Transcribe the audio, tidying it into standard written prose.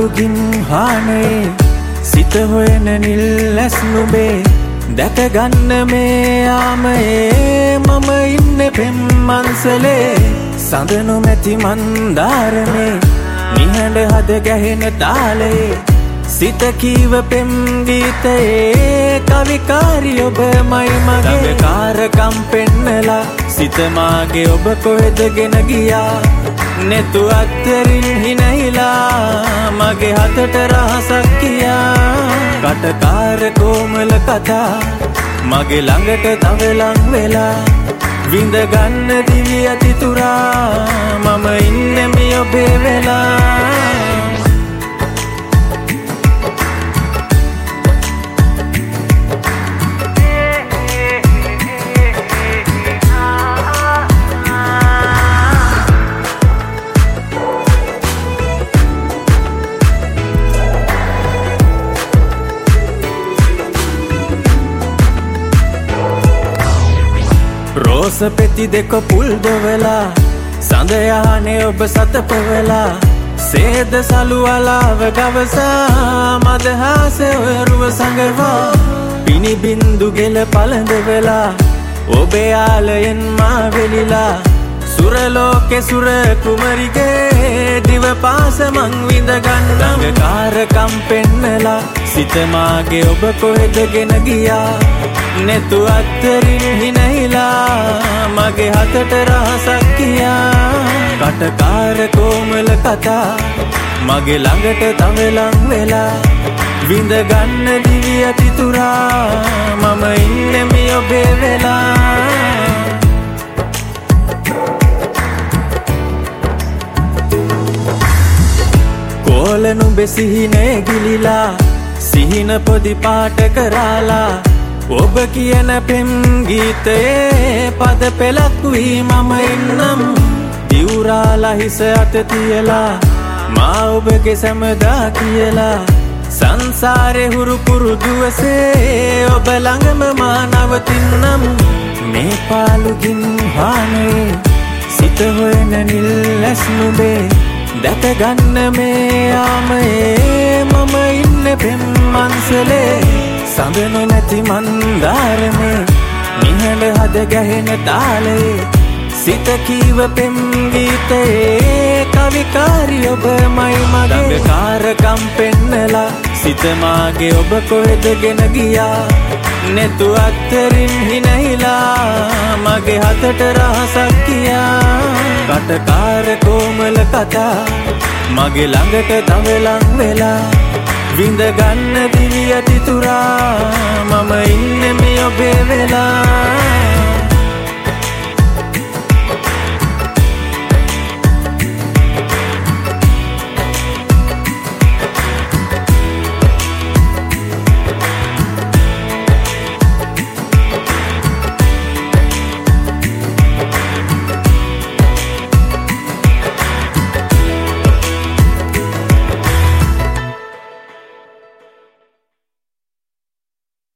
පාලුගින් හානේ සිත හොයන නිල් ඇස් නුඹේ දැක ගන්න මේ යාමයේ මම ඉන්නේ පෙම් මන්සලේ සඳ නොමැති මන්දාරමේ නිහඬ හද ගැහෙන තාලේ සිත කීව පෙම් ගීතයේ කවිකාරී ඔබමයි මගේ කාරකම් පෙන්නලා සිත මාගේ ඔබ කොහෙදගෙන ගියා නෙතු අත්තරින් හිනහිලා මගේ හතට රහසක් කියා කටකාර කොමල කතා මගේ ළඟට තව ලං වෙලා විඳ ගන්න දිවි අතිතුරා මම ඉන්නේ මේ ඔබේ වෙලා රෝස පෙති දෙක පුල් දොවලා සඳ යහනේ ඔබ සතප වෙලා සේද සලු අලාව ගවසා මදහස ඔයරුව සංගවා පිනි බින්දු ගෙල පළඳ වෙලා ඔබේ ආලයෙන් මා වෙලිලා සුරලෝකේ සුර කුමරිගේ දිව පාස මං විඳ ගන්නම් කාරකම් පෙන්නලා සිත මාගේ ඔබ කොහෙදගෙන ගියා නෙතු අත්තරින් හිනහිලා මගේ හතට රහසක් කියා කටකාර කොමල කතා මගේ ළඟට තව ලං වෙලා විඳ ගන්න දිවි අතිතුරා මම ඉන්නේ මේ ඔබේ වෙලා කොල නුඹේ සිහිනේ ගිලිලා සිහින පොදි පාට කරාලා ඔබ කියන පෙම් ගීතයේ පද පෙළක් වී මම ඉන්නම් දිවුරාලා හිස අත තියලා මා ඔබගේ සමදා කියලා සංසාරේ හුරු පුරුදුවසේ ඔබ ළඟම මා නවතින්නම් මේ පාලුගින් හානේ සිත හොයන නිල් ඇස් නුඹේ දැක ගන්න මේ යාමයේ මම ඉන්නේ පෙම් මන්සලේ සඳ නොමැති මන්දාරමේ නිහඬ හද ගැහෙන තාලේ සිත කීව පෙම් ගීතයේ කවිකාරී ඔබමයි මගේ කාරකම් පෙන්නලා සිත මාගේ ඔබ කොහෙදගෙන ගියා නෙතු අත්තරින් හිනහිලා මගේ හතට රහසක් කියා කටකාර කොමල කතා මගේ ළඟට තව ලං වෙලා විඳ ගන්න දිවි අතිතුරා මම ඉන්නේ මේ ඔබේ වෙලා